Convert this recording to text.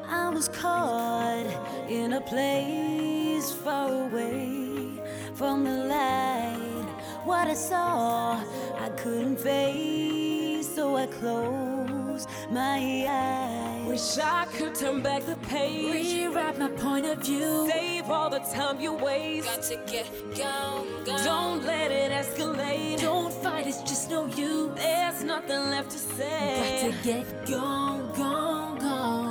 I was caught in a place far away from the light. What I saw, I couldn't face, so I closed my eyes. Wish I could turn back the page, Rewrite my point of view, save all the time you waste. got to get gone. Don't let it escalate. Don't fight, it's just no use. There's nothing left to say. Got to get gone.